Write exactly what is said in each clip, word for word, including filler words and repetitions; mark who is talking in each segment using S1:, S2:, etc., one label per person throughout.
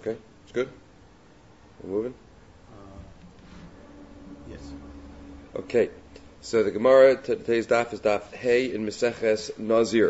S1: Okay, it's good. We're moving.
S2: Uh, yes.
S1: Okay, so the Gemara t- today's daf is daf Hey in Meseches Nazir.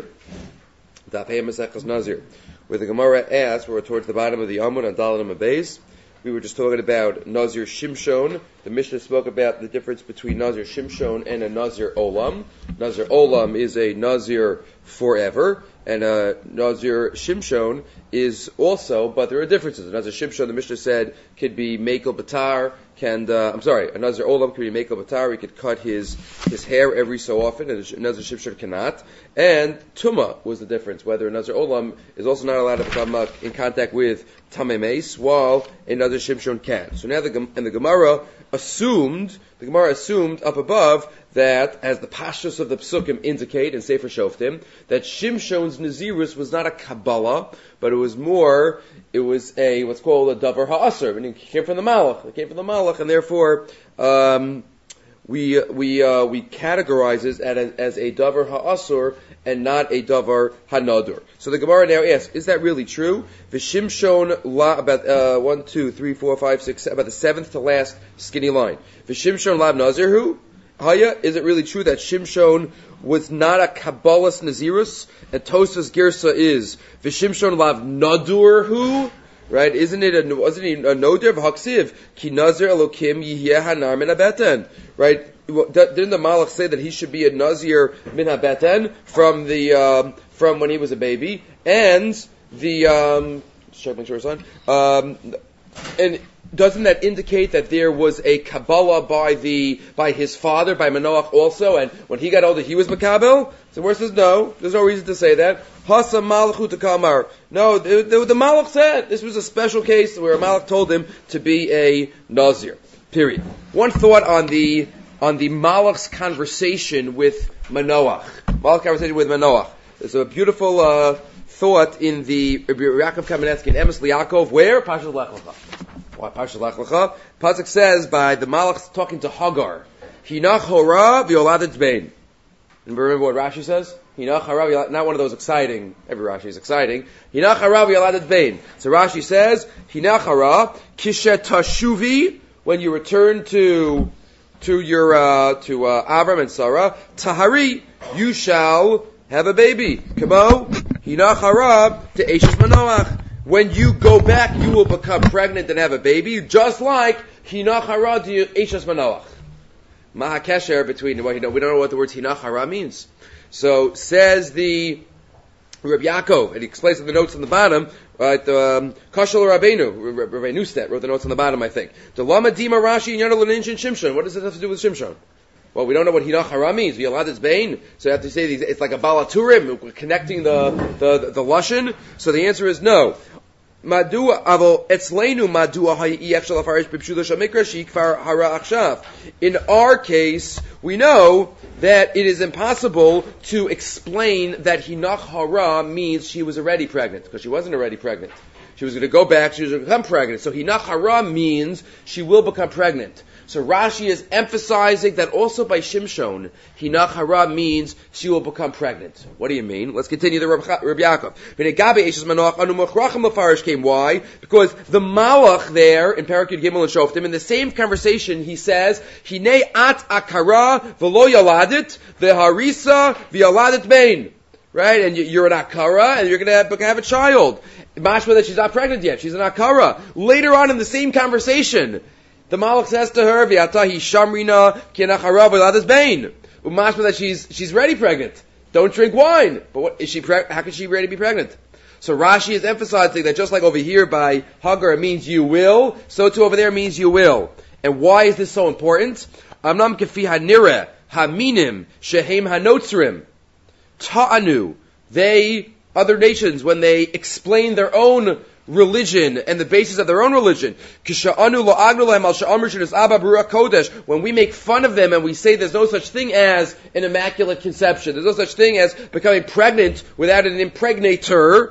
S1: Daf Hey in Meseches Nazir, where the Gemara asks, we're towards the bottom of the Amud on Dalet and Beis. We were just talking about Nazir Shimshon. The Mishnah spoke about the difference between Nazir Shimshon and a Nazir Olam. Nazir Olam is a Nazir forever, and a Nazir Shimshon is also, but there are differences. A Nazir Shimshon, the Mishnah said, could be Mekel Batar, can, uh, I'm sorry, a Nazir Olam could be Mekel Batar, he could cut his, his hair every so often, and a Nazir Shimshon cannot. And Tumah was the difference, whether a Nazir Olam is also not allowed to become uh, in contact with Tamei Meis, while a Nazir Shimshon can. So now the, and the Gemara assumed, the Gemara assumed up above that, as the pashtus of the psukim indicate in Sefer Shoftim, that Shimshon's Nazirus was not a Kabbalah, but it was more, it was a, what's called a Davar Ha'asr, meaning it came from the Malach, it came from the Malach, and therefore, um, we, we, uh, we categorize it as, as a Davar Ha'asr, and not a Davar Hanadur. So the Gemara now asks, is that really true? V'Shimshon la, about, uh, one, two, three, four, five, six, seven, about the seventh to last skinny line. V'Shimshon lav Nazirhu? Haya, is it really true that Shimshon was not a Kabbalah's Nazirus? And Tosas Girsa is V'Shimshon lav Nadurhu? Right? Isn't it a, wasn't it a Noder v'Haksiv? Ki Nazir Elokim Yihyeh Hanar Min HaBeten. Right? Didn't the Malach say that he should be a Nazir Min HaBeten from the, um, from when he was a baby? And the, um, just check, make sure it's on. Um, and, doesn't that indicate that there was a Kabbalah by the by his father, by Manoach also, and when he got older he was Makabel? So where says no, there's no reason to say that. Hasa Malachu Takamar. No, the, the, the Malach said this was a special case where Malach told him to be a Nazir. Period. One thought on the on the Malach's conversation with Manoach. Malach's conversation with Manoach. There's a beautiful uh, thought in the Yaakov Kamenetsky and Emes Liakov, where? Pashas Lech Lecha. Why Pashas Lech Lecha? Pasuk says by the Malach talking to Hagar, Hinach hora v'yoladet bein. And remember what Rashi says? Hinach hora, not one of those exciting, every Rashi is exciting. Hinach hora v'yoladet bein. So Rashi says, Hinach hora kishet tashuvi, when you return to to your uh, to uh, Avram and Sarah, tahari, you shall have a baby. Kamo, Hinach hora to Eishes Manoach. When you go back, you will become pregnant and have a baby, just like Hinach hara to Eishes Manoach. Maha kesher between, well, you know, we don't know what the word Hinach hara means. So says the Reb Yaakov, and he explains in the notes on the bottom, right, um, Kashal Rabbeinu, Rabbi Nustet wrote the notes on the bottom, I think. The Lama Dima Rashi and Yonah L'Ninchin Shimshon. What does it have to do with Shimshon? Well, we don't know what Hinach hara means. V'yaladet bein. So you have to say these, it's like a balaturim, connecting the, the, the, the Lashon. So the answer is no. Madua avo etzleinu madua hayiyach shalafarish b'pshuda shamikra shikfar hara achshav. In our case, we know that it is impossible to explain that Hinach hara means she was already pregnant, because she wasn't already pregnant. She was going to go back, she was going to become pregnant. So Hinach hara means she will become pregnant. So Rashi is emphasizing that also by Shimshon, Hinach hara means she will become pregnant. What do you mean? Let's continue the Reb Yaakov. Came. Why? Because the Malach there in Parakid Gimel and Shoftim, in the same conversation, he says, Hinei at akara v'lo yaladit v'harisa v'yaladit bein. Right? And you're an akara, and you're going to have, have a child. Mashma that she's not pregnant yet. She's an akara. Later on in the same conversation, the Malach says to her, "V'yatahi shamrina kinachara v'ladas bein." Umashma that she's she's ready pregnant. Don't drink wine. But what is she? Pre- how can she ready be pregnant? So Rashi is emphasizing that just like over here by Hagar it means you will, so too over there means you will. And why is this so important? Amnam kefi hanira haminim shehem hanotzrim ta'anu. They other nations when they explain their own religion and the basis of their own religion. When we make fun of them and we say there's no such thing as an immaculate conception, there's no such thing as becoming pregnant without an impregnator.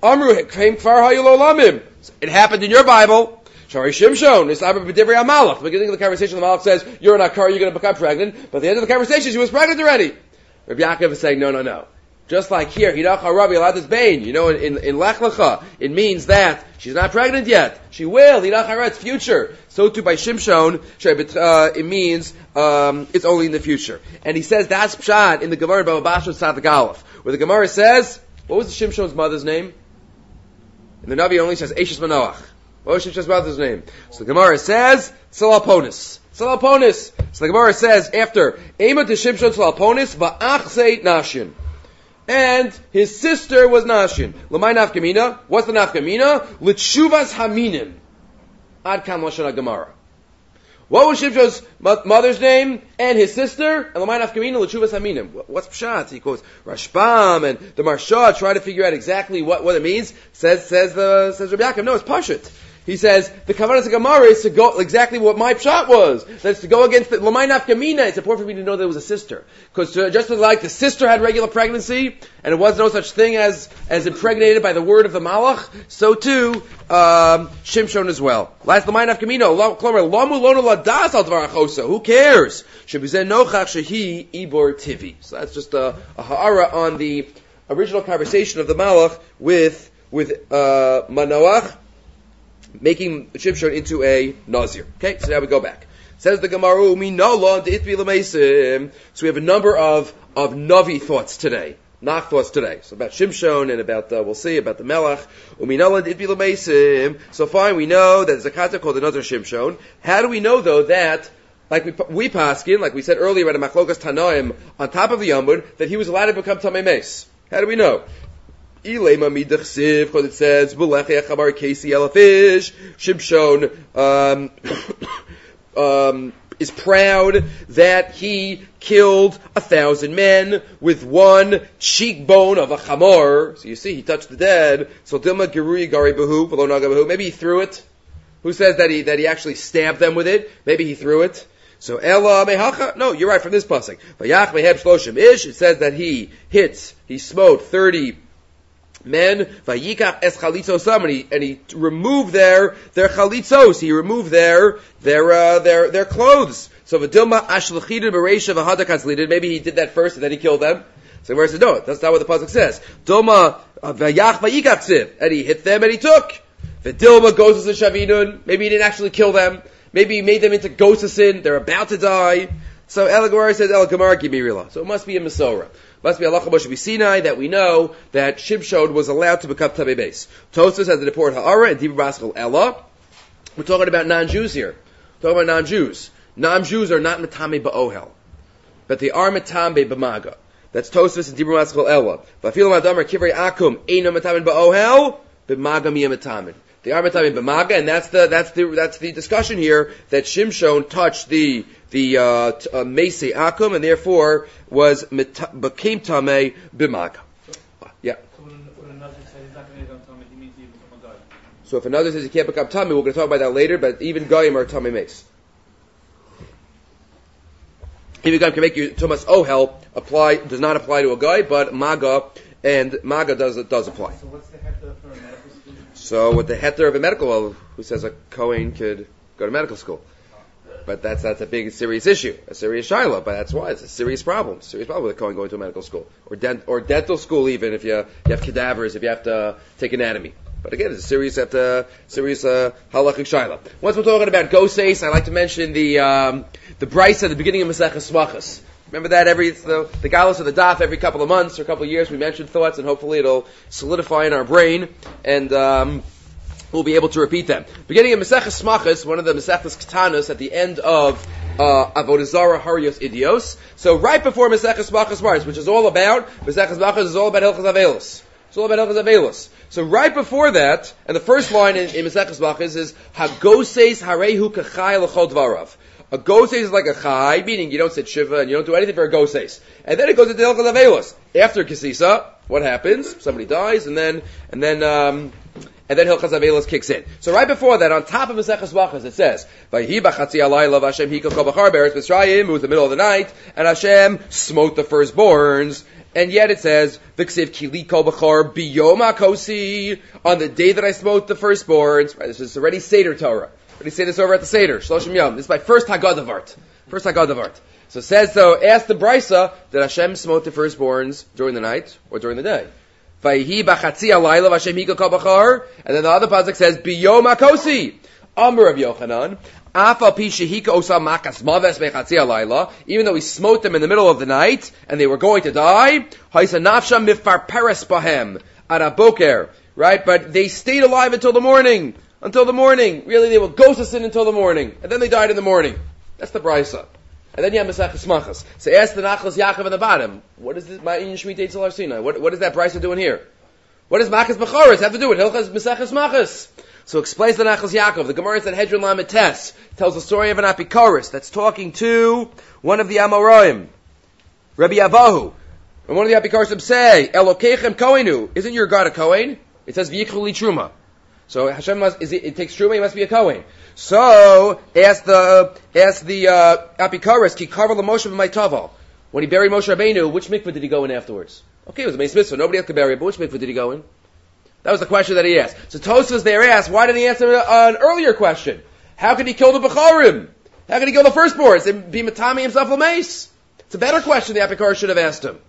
S1: It happened in your Bible. Shari Shimshon, the beginning of the conversation, the Malach says, you're an akar, you're going to become pregnant. But at the end of the conversation, she was pregnant already. Rabbi Yaakov is saying, no, no, no. Just like here, Hirach Harabi Aladas Bain. You know, in, in, in Lech Lecha, it means that she's not pregnant yet. She will. Hirach Hara, it's future. So too by Shimshon, uh, it means um, it's only in the future. And he says that's Pshat in the Gemara Baba Basra Tzaddik Aleph, where the Gemara says, what was the Shimshon's mother's name? And the Navi only says Eishes Manoach. What was Shimshon's mother's name? So the Gemara says Tzalaponis. Tzalaponis. So the Gemara says after Ema to Shimshon Tzalaponis Va'achzei Nashin. And his sister was Nashin. L'may nafkamina. What's the nafkamina? L'tshuvas haminim. Ad kam lashon Gemara. What was Shimshon's mother's name and his sister? And l'may nafkamina l'tshuvas haminim. What's pshat? He quotes Rashbam and the Marsha try to figure out exactly what, what it means. Says says the says Rabbi Yaakov. No, it's pashut. He says the kavanah of Gemara is to go exactly what my pshat was. That's to go against the l'may nafkamina. It's important for me to know there was a sister, because just like the sister had regular pregnancy and it was no such thing as as impregnated by the word of the malach, so too um, Shimshon as well. Last l'may nafkamina. Lamu lono ladas al dvar achosa. Who cares? Shebizen nochach shehi ibor tivi. So that's just a, a ha'ara on the original conversation of the malach with with uh, Manoach, making Shimshon into a Nazir. Okay, so now we go back. Says the Gemara, so we have a number of, of Navi thoughts today, Nach thoughts today. So about Shimshon and about, uh, we'll see, about the Melech. So fine, we know that there's a concept called the Nazir Shimshon. How do we know though that, like we, we paskin, like we said earlier at a Machlokas Tanoim, on top of the Yamud, that he was allowed to become Tamei Meis? How do we know? Because it says Shimshon um, um, is proud that he killed a thousand men with one cheekbone of a chamor. So you see, he touched the dead. So Dilma Gerui Gari Bahu, Bahu. Maybe he threw it. Who says that he that he actually stabbed them with it? Maybe he threw it. So Ella Mehacha. No, you're right from this pasuk. Vayach Meheb Shloshim Ish. It says that he hits, he smote thirty men, vayikach es chalitzosam, and he, and he removed their, their chalitzos, he removed their, their, uh, their, their clothes. So v'dilma ashlechidin b'reisha v'hadakas, maybe he did that first and then he killed them. So where says, no, that's not what the pasuk says. Dilma vayach vayikach tsiv, and he hit them and he took. V'dilma goes as a shavinun, maybe he didn't actually kill them, maybe he made them into gosasin, they're about to die. So El Gemara says, El Gemara Gimirila. So it must be a Masorah. Must be Allah Moshe Sinai that we know that Shimshon was allowed to become Tamei Beis. Tosfos has the report Ha'ara and Dibur Baskel Ella. We're talking about non-Jews here. We're talking about non-Jews. Non-Jews are not Matame Ba'ohel, but they are Matame B'maga. That's Tosfos and Dibur Baskel Ella. V'afilu Ma'adamar Kivrei Akum Eino Matame Ba'ohel B'maga Miyam Matame. They are Matame B'maga, and that's the that's the that's the discussion here that Shimshon touched the the uh, t- uh, Meisei Akum, and therefore was meta- became Tamei B'maga. Yeah.
S2: So when, when another says he's not going to become Tamei, he means he become a guy.
S1: So if another says he can't become Tamei, we're going to talk about that later. But even Goyim are Tamei Meis. Even Goyim can make you Tumas Ohel apply does not apply to a guy, but Maga and Maga does does apply.
S2: So what's the heter for a medical school?
S1: So with the heter of a medical, well, who says a Kohen could go to medical school? But that's that's a big, serious issue, a serious shiloh. But that's why it's a serious problem, serious problem with a Kohen going to a medical school or dent or dental school, even if you, you have cadavers, if you have to take anatomy. But again, it's a serious, at uh, serious uh, halachic shiloh. Once we're talking about goseis, I like to mention the um, the brisa at the beginning of Maseches Smachos. Remember that every the, the galus of the daf every couple of months or a couple of years we mention thoughts, and hopefully it'll solidify in our brain and. Um, We'll be able to repeat them. Beginning of Maseches Smachos, one of the Maseches Ketanos at the end of uh, Avodah Zarah Harios Idios. So right before Maseches Smachos Mars, which is all about, Maseches Smachos is all about Hilchos Avelos. It's all about Hilchos Avelos. So right before that, and the first line in, in Maseches Smachos is, Hagoses Harehu Kachai L'chol Dvarav. A goses is like a chai, meaning you don't sit shiva and you don't do anything for a goses. And then it goes into Hilchos Avelos. After Kisisa, what happens? Somebody dies, and then, and then, um, and then Hilchos Avelos kicks in. So right before that, on top of Maseches Brachos, it says, "Vayhi b'chatzi alayla v'Hashem hikol kol b'char be'eretz Mitzrayim." It was the middle of the night, and Hashem smote the firstborns. And yet it says, "V'ksiv kili kol b'char biyom hakosi," on the day that I smote the firstborns. Right, this is already Seder Torah. Already say this over at the Seder Shloshim Yom. This is my first Haggadavart. First Haggadavart. So it says, so ask the Brisa, did Hashem smote the firstborns during the night or during the day? Vayhi b'chatzi alayla v'Hashem hika kol b'char. And then the other pasuk says, biyom hakosi. Amar of Yochanan, afa pi shehika osa makas maves b'chatzi alayla. Even though he smote them in the middle of the night and they were going to die, haisa nafsha mifar peres bahem araboker. Right? But they stayed alive until the morning. Until the morning. Really, they were ghosts in until the morning. And then they died in the morning. That's the Brisa. And then you have Mesachas Machas. So ask the Nachlas Yaakov in the bottom. What is this? Ma'in Shemitah Eitzel Har Sinai. What, what is that Brisa doing here? What does Machas Bechoros have to do with Hilchas Mesachas Machas? So explains the Nachlas Yaakov. The Gemara said Hedron Lamed Tes tells the story of an Apikoros that's talking to one of the Amoraim, Rabbi Avahu. And one of the Apikoros say, Elokechem Koenu. Isn't your God a Kohen? It says V'yichlu li Truma. So Hashem must, is it, it takes Truma, he must be a Kohen. So, ask the, ask the, uh, Apikoros, ki karva l'Moshe b'maytaval. When he buried Moshe Rabbeinu, which mikveh did he go in afterwards? Okay, it was a Meis Mitzvah, nobody else could bury it, but which mikveh did he go in? That was the question that he asked. So Tosfos there asked, why didn't he answer an earlier question? How could he kill the Bechorim? How could he kill the firstborns and be Matami himself l'Meis? It's a better question the Apikoros should have asked him.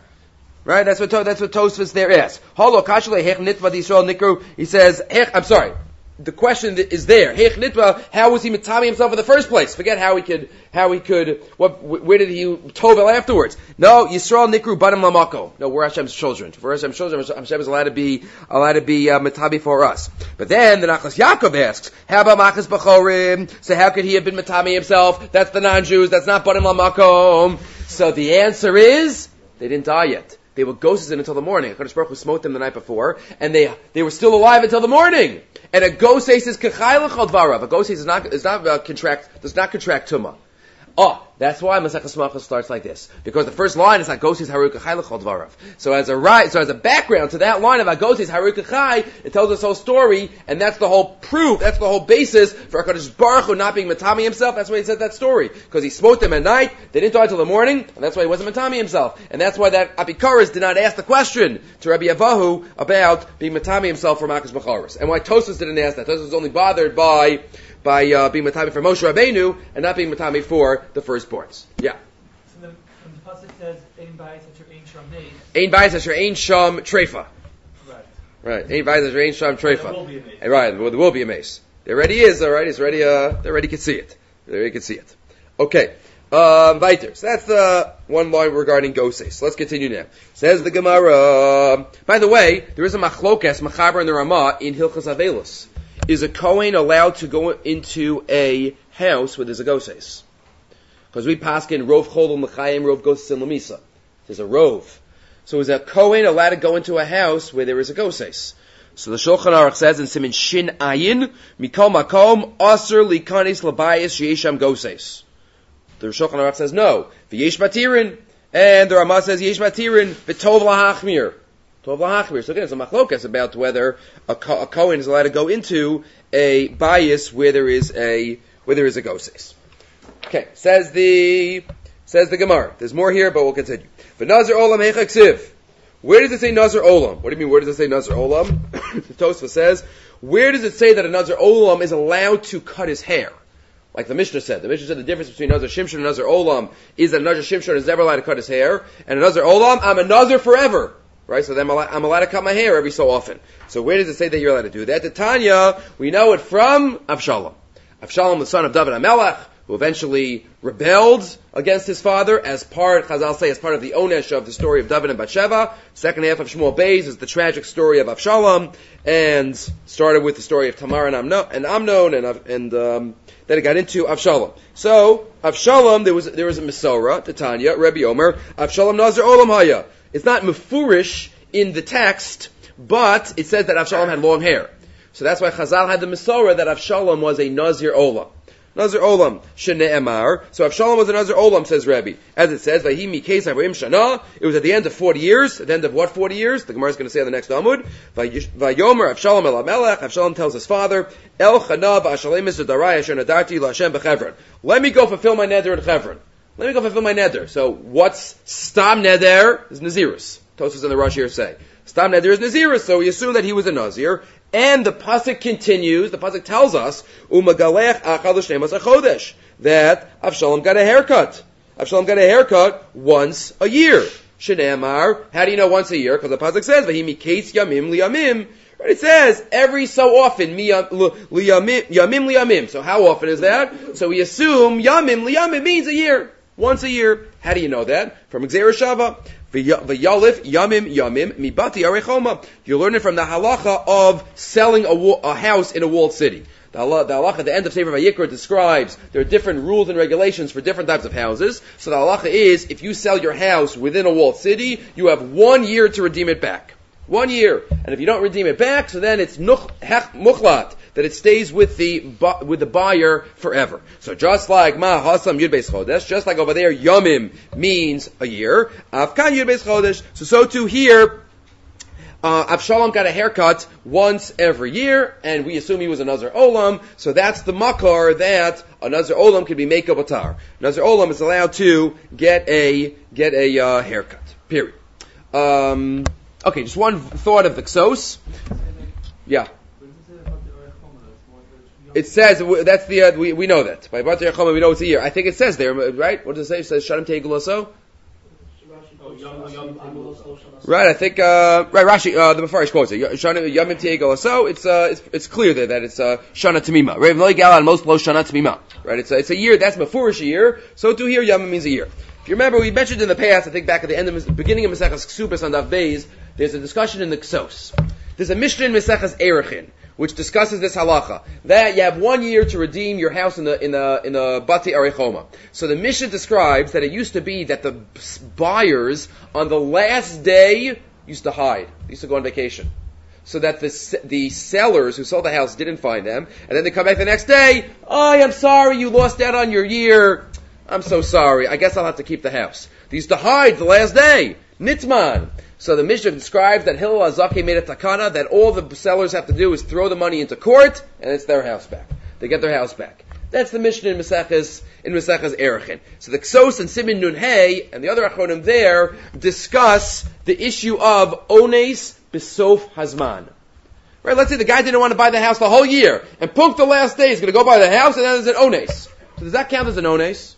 S1: Right? That's what, that's what Tosfos there asks. Holo kashale hech nitva d'Yisrael nikru. He says, hech, I'm sorry. The question is there. Hech nitva, how was he mitami himself in the first place? Forget how he could, how he could, what, where did he tovel afterwards? No, Yisrael nikru banim lamako. No, we're Hashem's children. For Hashem's children, Hashem is allowed to be, allowed to be, uh, mitami for us. But then the Nachlas Yaakov asks, how about Machas Bechorim? So how could he have been mitami himself? That's the non-Jews, that's not banim lamako. So the answer is, they didn't die yet. They were ghosts in until the morning. HaKadosh Baruch Hu smote them the night before, and they they were still alive until the morning. And a ghost is k'chai l'chol dvarav. A ghost is not is not uh, contract does not contract tumah. Oh, that's why Masechus Machos starts like this, because the first line is Hagosis Haru Kachai L'chol Dvarav. So as a right, so as a background to that line of Hagosis Haru Kachai, it tells us the whole story, and that's the whole proof, that's the whole basis for HaKadosh Baruch Hu not being Matami himself. That's why he said that story, because he smote them at night, they didn't die until the morning, and that's why he wasn't Matami himself, and that's why that Apikoros did not ask the question to Rabbi Avahu about being Matami himself for Makas Bechoros, and why Tosfos didn't ask that. Tosfos was only bothered by by uh, being matami for Moshe Rabbeinu and not being matami for the firstborns. Yeah.
S2: So the, when the pasuk says "Ein bayis asher ein sham neis,"
S1: Ein bayis asher ein sham treifa.
S2: Right.
S1: Right. Ein bayis asher ein sham treifa.
S2: There will be a mace.
S1: Right. Well, there will be a mace. There already is. All right. It's already. Uh, they already can see it. They already can see it. Okay. Um, weiter. So that's the one line regarding Goses. Let's continue now. Says the Gemara. By the way, there is a machlokes machaber in the Ramah in Hilchos Avelos. Is a Kohen allowed to go into a house where there's a Goses? Because we paskin Rov Chodol Mechayim, Rov Goses and Lamisa. There's a Rov. So is a Kohen allowed to go into a house where there is a Goses? So the Shulchan Aruch says in Siman Shin Ayin, Mikol Makom, Aser Likanis Labayis Yesham Goses. The Shulchan Aruch says no. V'yesh Matirin. And the Ramah says Yesh Matirin. V'tov Lahachmir. Tov Lahachmir. So again, it's a machlokas about whether a, a Kohen is allowed to go into a bias where there is a where there is a Goses. Okay, says the says the Gemara. There's more here, but we'll continue. But Nazir Olam Hecha Ksiv. Where does it say Nazir Olam? What do you mean? Where does it say Nazir Olam? The Tosfos says, where does it say that a Nazir Olam is allowed to cut his hair? Like the Mishnah said. The Mishnah said the difference between Nazir Shimshon and Nazir Olam is that a Nazir Shimshon is never allowed to cut his hair, and a Nazir Olam, I'm a Nazir forever. Right? So then I'm allowed, I'm allowed to cut my hair every so often. So where does it say that you're allowed to do that? The Tanya, we know it from Avshalom. Avshalom, the son of David HaMelech, who eventually rebelled against his father as part, Chazal say, as part of the onesh of the story of David and Bathsheba. Second half of Shmuel Beis is the tragic story of Avshalom, and started with the story of Tamar and Amnon, and, Amnon, and, and um, then it got into Avshalom. So, Avshalom, there was there was a Mesorah, the Tanya, Rebbe Omer, Avshalom Nazir Olam Haya. It's not mefurish in the text, but it says that Avshalom had long hair. So that's why Chazal had the Mesorah that Avshalom was a Nazir Olam. Nazir Olam, Shene'emar. So Avshalom was a Nazir Olam, says Rabbi. As it says, Vayhi mikes Avraham Shana. It was at the end of forty years. At the end of what forty years? The Gemara is going to say on the next Amud. Vayomer Avshalom el Amelech. Avshalom tells his father, El Chana v'Ashalem Mizudarai Asher Nadarti L'Hashem b'Chevron. Let me go fulfill my neder in Chevron. Let me go fulfill my neder. So what's Stam Neder? Is Nazirus. Tosfos and the Rosh here say. Stam Neder is Nazirus, so we assume that he was a Nazir. And the pasuk continues, the pasuk tells us, Umagalech achal shnemas achodesh, that Avshalom got a haircut. Avshalom got a haircut once a year. Shenamar, how do you know once a year? Because the pasuk says, "V'himi case yamim liyamim." Right? It says every so often, liyamim yamim liyamim. So how often is that? So we assume yamim liyamim means a year, once a year. How do you know that? From Gzeira Shava. V'yalif yamim yamim mibati arechoma. You learn it from the halacha of selling a, wa- a house in a walled city. The halacha at the end of Sefer Vayikra describes there are different rules and regulations for different types of houses. So the halacha is, if you sell your house within a walled city, you have one year to redeem it back. One year. And if you don't redeem it back, so then it's muchlat, that it stays with the with the buyer forever. So just like ma hasam yud beis chodesh, just like over there, yamim means a year. Afkan yud beis chodesh. So so too here, Uh, Avshalom got a haircut once every year, and we assume he was a Nazir Olam, so that's the makar that a Nazir Olam could be Meikah Batar. Nazir Olam is allowed to get a, get a, uh, haircut. Period. Um, okay, just one thought of the Ksos. Yeah. It says, that's the, uh, we, we know that. By Batar Yachoma, we know it's a year. I think it says there, right? What does it say? It says, Shanim Teigulaso? Right, I think, uh, right, Rashi, uh, the Mefarish quotes it. Yamim Tiegel. So it's, uh, it's, it's clear there that it's, uh, Shana Tamima. Right, V'lo Yigal on most low Shana Tamima. Right, it's a, it's a year, that's Mefurish a year. So to here, Yamim means a year. If you remember, we mentioned in the past, I think back at the end of, the beginning of Maseches Ksubas on Daf Beis, there's a discussion in the Ksos. There's a Mishnah in Maseches Erechin, which discusses this halacha, that you have one year to redeem your house in the in the in the Bati Arechoma. So the Mishnah describes that it used to be that the buyers on the last day used to hide, they used to go on vacation, so that the the sellers who sold the house didn't find them, and then they come back the next day. Oh, I'm sorry, you lost out on your year. I'm so sorry. I guess I'll have to keep the house. They used to hide the last day. Nitzman. So the Mishnah describes that Hillel HaZaki made a takana that all the sellers have to do is throw the money into court, and it's their house back. They get their house back. That's the Mishnah in Maseches in Maseches Erechin. So the Ksos and Simin Nun Hey and the other Achronim there discuss the issue of Ones B'Sof Hazman. Right? Let's say the guy didn't want to buy the house the whole year, and punk the last day he's going to go buy the house, and then there's an Ones. So does that count as an Ones?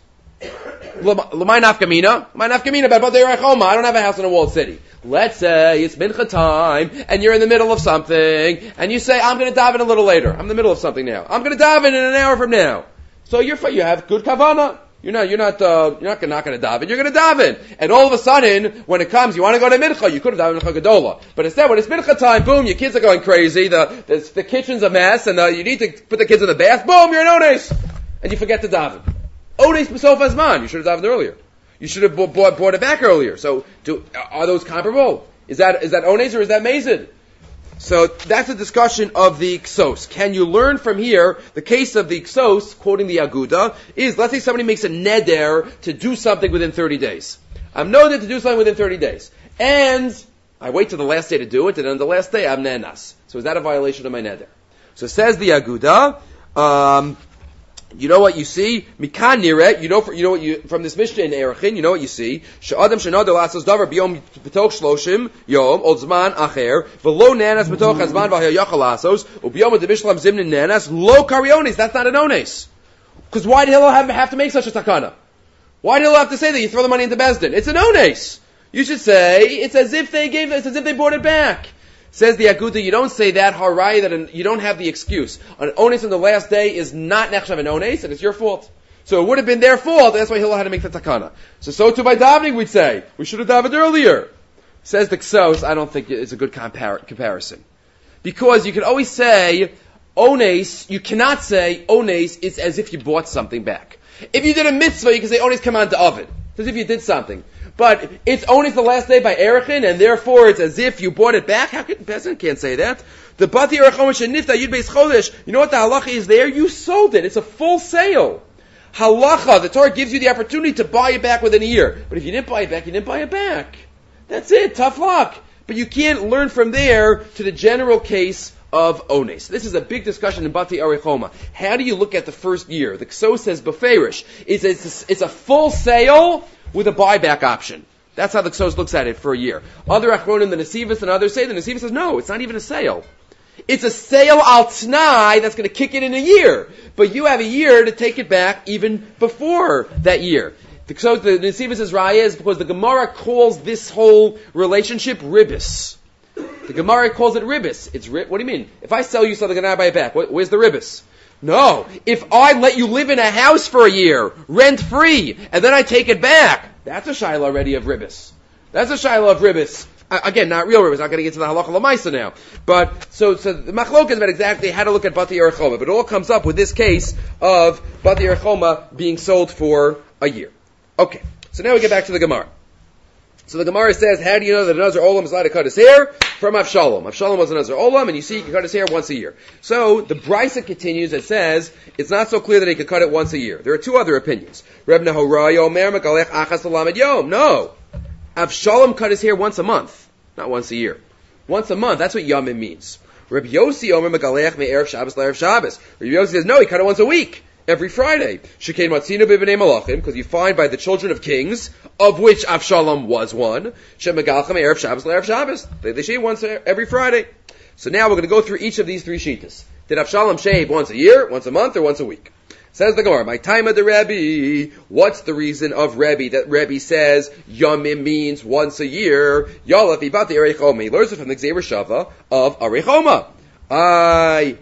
S1: L'may nafkamina, my nafkamina, but Batei Rechoma, I don't have a house in a walled city. Let's say it's mincha time, and you're in the middle of something, and you say, I'm going to daven a little later. I'm in the middle of something now. I'm going to daven in an hour from now. So you're, you have good kavana. You're not, you're not, uh, you're not, not going to daven. You're going to daven. And all of a sudden, when it comes, you want to go to mincha, you could have davened mincha gedola. But instead, when it's mincha time, boom, your kids are going crazy, the, the, the kitchen's a mess, and uh, you need to put the kids in the bath, boom, you're an ones. And you forget to daven. Ones b'sof hazman. You should have davened earlier. You should have bought, bought, bought it back earlier. So, do, are those comparable? Is that is that ones or is that mazid? So that's a discussion of the Ksos. Can you learn from here? The case of the Ksos, quoting the Aguda, is let's say somebody makes a neder to do something within thirty days. I'm noted to do something within thirty days, and I wait till the last day to do it, and on the last day I'm nenas. So is that a violation of my neder? So says the Aguda. Um, You know what you see? Mikan niret. You know, you know what you from this Mishnah in Erechin. You know what you see? She'adam shenadar lasos davar biyom b'toch shloshim yom od zman acher v'lo nanas b'toch hazman v'hayachal lasos ubiyom adibishlam zimnin nanas lo kariones. That's not an ones. Because why did Hillel have, have to make such a takana? Why did Hillel have to say that you throw the money into Bezdin? It's an ones. You should say it's as if they gave. It's as if they brought it back. Says the Aguda, you don't say that harai, that an, you don't have the excuse. An ones on the last day is not nechshav an ones, and it's your fault. So it would have been their fault, that's why Hillel had to make the takana. So so too by davening we'd say, we should have davened earlier. Says the Ksos, I don't think it's a good compar- comparison. Because you can always say, ones, you cannot say, ones is as if you bought something back. If you did a mitzvah, you can say, ones come on to oven. It's as if you did something. But it's only the last day by Erechin, and therefore it's as if you bought it back. How can peasant can't say that? The Bati Erechom Shenifta Yud Beis Chodesh. You know what the halacha is there? You sold it. It's a full sale. Halacha, the Torah gives you the opportunity to buy it back within a year. But if you didn't buy it back, you didn't buy it back. That's it. Tough luck. But you can't learn from there to the general case of ones. This is a big discussion in Bati Arechoma. How do you look at the first year? The Ksos says beferish. It's a, it's a full sale with a buyback option. That's how the Ksos looks at it for a year. Other Achronim, the Nesivos and others say, the Nesivos says, no, it's not even a sale. It's a sale al t'nai that's going to kick it in a year. But you have a year to take it back even before that year. the, so the Nesivus' Raya is because the Gemara calls this whole relationship ribis. The Gemara calls it ribis. It's ri- what do you mean? If I sell you something and I buy it back, what, where's the ribis? No. If I let you live in a house for a year, rent free, and then I take it back, that's a shaila already of ribis. That's a shaila of ribis. Uh, again, not real ribis. I'm not going to get to the halacha l'maisa now. But, so, so the machlok is about exactly how to look at Bati Yerachoma. But it all comes up with this case of Bati Yerachoma being sold for a year. Okay. So now we get back to the Gemara. So the Gemara says, how do you know that a Nazir Olam is allowed to cut his hair? From Avshalom. Avshalom was a Nazir Olam, and you see he can cut his hair once a year. So the Brisa continues and says, it's not so clear that he could cut it once a year. There are two other opinions. Reb Nehoraya Omer Megalech Achas Lamed Yom. No. Avshalom cut his hair once a month, not once a year. Once a month, that's what Yomim means. Reb Yossi Omer Megalech Me'erev Shabbos L'erev Shabbos. Reb Yossi says, no, he cut it once a week. Every Friday. Shekain Matzinu B'Bnei Malachim, because you find by the children of kings, of which Avshalom was one, Shemegalchem Erev Shabbos L'Erev Shabbos. They, they shave once every Friday. So now we're going to go through each of these three shitas. Did Avshalom shave once a year, once a month, or once a week? Says the Gemara, my time of the Rebbe. What's the reason of Rebbe that Rebbe says Yomim means once a year? Yalav Ibati Arechoma. He learns it from the Gzeir Shava of Arechoma. I.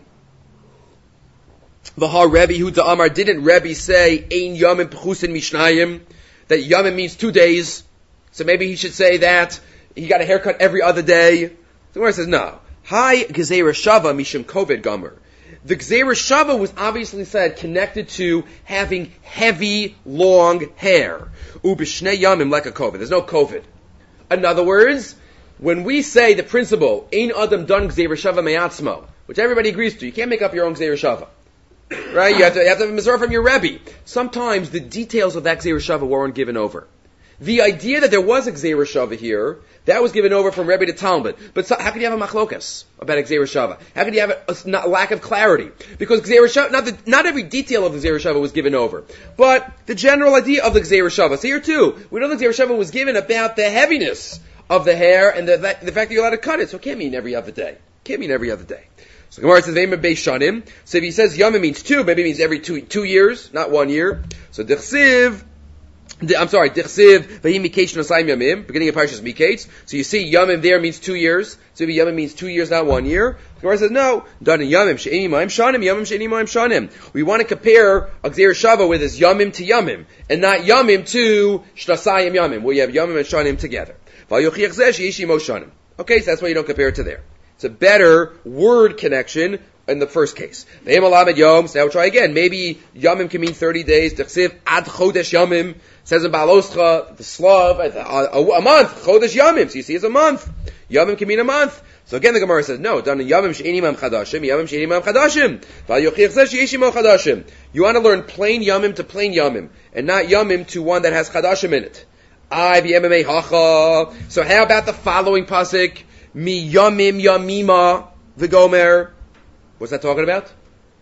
S1: The Ha Rebbe Hu Amar, didn't Rebbe say Ein Yomim Pechusin Mishnayim, that Yomim means two days? So maybe he should say that he got a haircut every other day. The Gemara says no. Hi Gzeir Shava Mishim Kovid Gomer. The Gzeir Shava was obviously said connected to having heavy, long hair. Ubishnei Yomim like a COVID. There's no COVID. In other words, when we say the principle Ein Adam Don Gzeir Shava Me'atzmo, which everybody agrees to, you can't make up your own Gzeir Shava. Right? You have to, you have to have a Mizrah from your Rebbe. Sometimes the details of that Gzeir Shava weren't given over. The idea that there was a Gzeir Shava here, that was given over from Rebbe to Talmud. But so, how can you have a machlokas about a Gzeir Shava? How can you have a, a, a lack of clarity? Because Gzeir Shava, not, the, not every detail of the Gzeir Shava was given over. But the general idea of the Gzeir Shava. So here too, we know the Gzeir Shava was given about the heaviness of the hair and the, the, the fact that you're allowed to cut it. So it can't mean every other day. It can't mean every other day. So Gemara says, V'emer Beishanim. So if he says Yomim means two, maybe it means every two, two years, not one year. So Dichsiv, I'm sorry, Dichsiv, V'hi Mikesh Nosayim Yomim, beginning of Parshas Mikesh. So you see Yomim there means two years. So maybe Yomim means two years, not one year. Gemara says, no, done in Yomim, She'eni Ma'im Shanim, Yomim She'eni Ma'im Shanim. We want to compare a Gzeir Shava with his Yomim to Yomim, and not Yomim to Shtasayim Yomim, where you have Yomim and Shanim together. V'yochiach Zeh She'eshi Mo Shanim. Okay, so that's why you don't compare it to there. It's a better word connection in the first case. Ve'em alamed yom. So now we'll try again. Maybe yomim can mean thirty days. T'chsiv ad chodesh yomim. Says in Baloscha, the Slav, a, a, a month. Chodesh yomim. So you see it's a month. Yomim can mean a month. So again the Gemara says, no, done in yomim she'eni ma'am chadashim. Yomim she'eni ma'am chadashim. Va'yochiach zeh she'eshi mo chadashim. You want to learn plain yomim to plain yomim, and not yomim to one that has chadashim in it. I v'yememei hacha. So how about the following pasuk? Mi yamim yamima v'gomer. What's that talking about?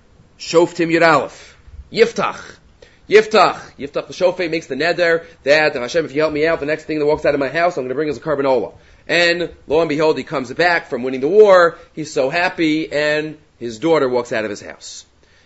S1: Shoftim Yud Aleph. Yiftach. Yiftach. Yiftach the Shofet makes the neder that, Hashem, if you help me out, the next thing that walks out of my house, I'm going to bring is a carbanola. And lo and behold, he comes back from winning the war. He's so happy, and his daughter walks out of his house.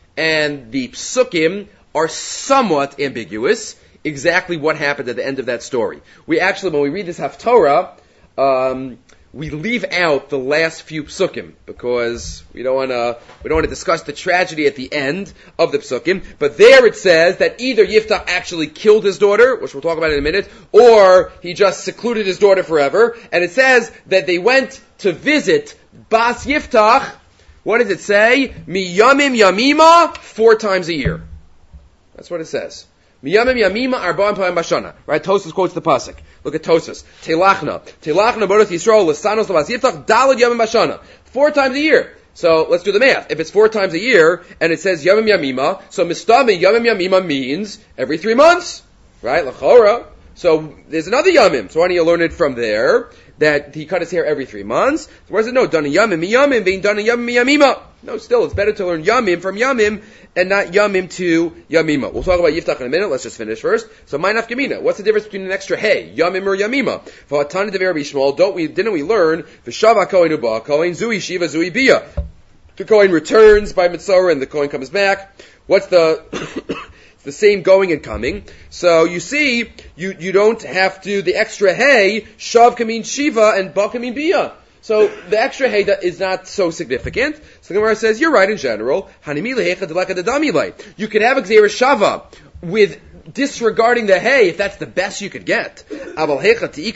S1: And the psukim are somewhat ambiguous, exactly what happened at the end of that story. We actually, when we read this Haftorah, um, we leave out the last few psukim because we don't want to we don't want to discuss the tragedy at the end of the psukim. But there it says that either Yiftach actually killed his daughter, which we'll talk about in a minute, or he just secluded his daughter forever. And it says that they went to visit Bas Yiftach. What does it say? Mi yamim yamima, four times a year. That's what it says. Miyamim yamima arba'im pa'im bashana. Right? Tosas quotes the pasuk. Look at Tosas. Telachna. Telachna boros Yisrael l'sanos l'bas yiftach dalad yamim bashana. Four times a year. So let's do the math. If it's four times a year and it says yamim yamima, so mistami yamim yamima means every three months. Right? L'chora. So there's another yamim. So why don't you learn it from there? That he cut his hair every three months. Where does it no? Done in yamim mi yamim, being done in yamim mi yamima. No, still, it's better to learn yamim from yamim and not yamim to yamima. We'll talk about yiftach in a minute. Let's just finish first. So, my nafkamina. What's the difference between an extra hey, yamim or yamima? For Hatana Dever Bishmal, don't we? Didn't we learn v'shava kohen uba kohen zui shiva zui bia? The kohen returns by mitzvah and the kohen comes back. What's the the same going and coming. So you see, you, you don't have to, the extra hey, shav can mean shiva and ba can mean bia. So the extra hey is not so significant. So the Gemara says, you're right in general. You could have a gzeira shava with disregarding the hey if that's the best you could get. But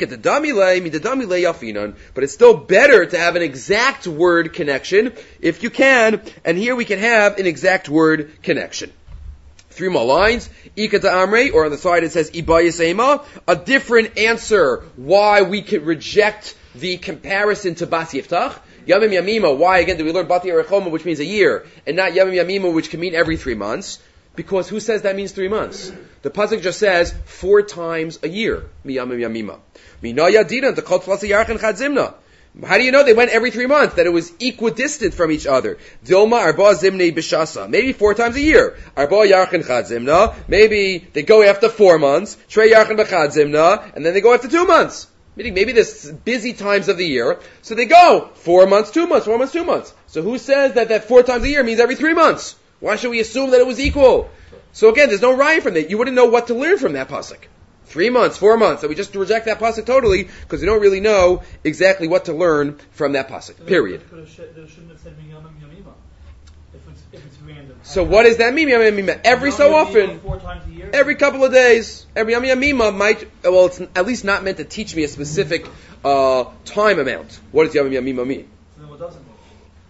S1: it's still better to have an exact word connection if you can. And here we can have an exact word connection. Three more lines. Ika to Amre, or on the side it says Ibayis Ema, a different answer why we could reject the comparison to Bas Yiftach. Yamim Yamima, why again do we learn Bati Arechoma, which means a year, and not Yamim Yamima, which can mean every three months? Because who says that means three months? The pasuk just says four times a year. Mi Yamim Yamima. Minaya Dinan, the Kol Tlasa Yarchan Chad Zimna. How do you know they went every three months? That it was equidistant from each other. Dilma arba zimnei b'shasa. Maybe four times a year. Arba yarchin chad zimna. Maybe they go after four months. Trey yarchin b'chad zimna. And then they go after two months. Meaning maybe there's busy times of the year. So they go four months, two months, four months, two months. So who says that that four times a year means every three months? Why should we assume that it was equal? So again, there's no rhyme from that. You wouldn't know what to learn from that pasuk. Three months, four months. So we just reject that pasuk totally because we don't really know exactly what to learn from that pasuk. Period.
S2: They shouldn't have said Yamim Yamima if it's, if it's random.
S1: So what does that mean? Yamim Yamima? Every so often,
S2: four times a year?
S1: Every couple of days. Every Yamim Yamima might, well, it's at least not meant to teach me a specific uh, time amount. What does Yamim Yamima mean?
S2: So then what does it mean?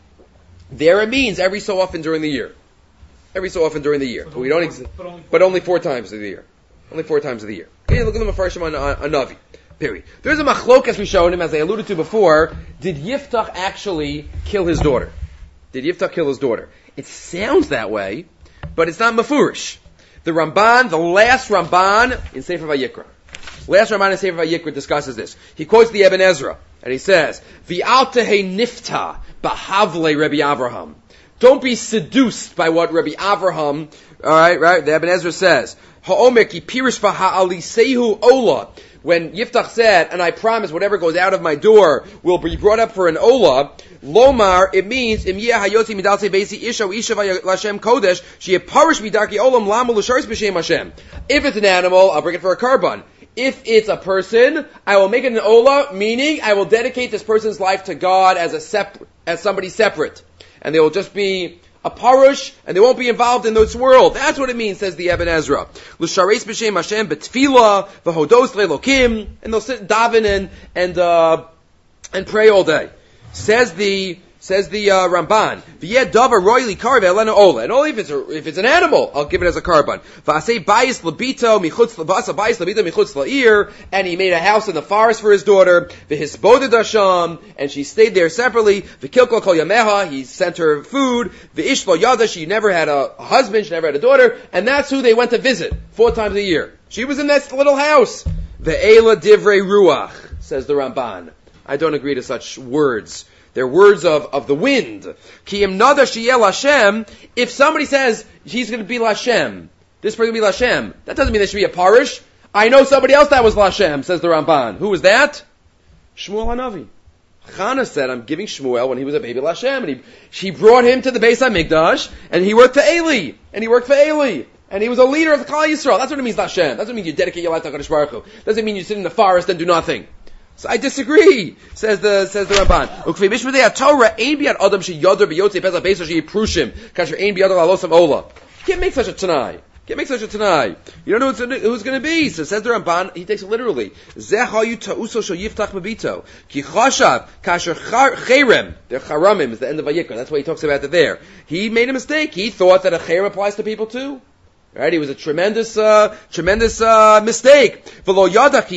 S1: There it means every so often during the year. Every so often during the year.
S2: But,
S1: but we don't. Ex-
S2: but, only
S1: but only four times of the year. Only four times of the year. Okay, look at the Mefarshim on, on, on Navi. Period. There's a machlokas we showed him, as I alluded to before. Did Yiftach actually kill his daughter? Did Yiftach kill his daughter? It sounds that way, but it's not mafurish. The Ramban, the last Ramban in Sefer Vayikra. Last Ramban in Sefer Vayikra discusses this. He quotes the Ibn Ezra, and he says, V'altehe nifta b'havle Rabbi Avraham. Don't be seduced by what Rabbi Avraham, alright, right, the Ibn Ezra says, Ha'omer ki pirish v'ha'alisehu ola. When Yiftach said, and I promise whatever goes out of my door will be brought up for an ola, lomar, it means, im yeh hayotzi midalse beisi isha isha v'lashem kodesh, she parish midarki olam lamu l'sharis b'shem Hashem. If it's an animal, I'll bring it for a carbon. If it's a person, I will make it an ola, meaning I will dedicate this person's life to God as a sep- as somebody separate. And they will just be a parush, and they won't be involved in this world. That's what it means, says the Ibn Ezra. L'shareis b'shem Hashem b'tfila v'hodos le'lokim, and they'll sit daven and and uh, and pray all day. Says the says the uh, Ramban. V'yeh davar royli karve elena ola, and only if it's a, if it's an animal, I'll give it as a carbon. V'asei bayis labito michutz v'asa bayis labito michutz la'ir, and he made a house in the forest for his daughter. V'hisboded Hasham, and she stayed there separately. V'kilkol kol yameha, he sent her food. V'ish lo yada, she never had a husband, she never had a daughter, and that's who they went to visit four times a year. She was in that little house. Ve'ela divrei ruach, says the Ramban. I don't agree to such words. They're words of, of the wind. Ki im nada sheyeh Lashem, if somebody says he's going to be Lashem, this person will be Lashem, that doesn't mean there should be a parish. I know somebody else that was Lashem, says the Ramban. Who was that? Shmuel Hanavi. Chana said, I'm giving Shmuel when he was a baby Lashem, and he, she brought him to the Beis HaMikdash, and he worked for Eli, and he worked for Eli, and he was a leader of the Klal Yisrael. That's what it means Lashem. That doesn't mean you dedicate your life to HaKadosh Baruch Hu. Doesn't mean you sit in the forest and do nothing. So I disagree, says the says the Ramban. Can't make such a tanai. Can't make such a tanai. You don't know who's, who's going to be. So says the Ramban. He takes it literally. They're charamim. Is the end of Vayikra. That's why he talks about it there. He made a mistake. He thought that a cherem applies to people too. Right? It was a tremendous, uh, tremendous, uh, mistake. A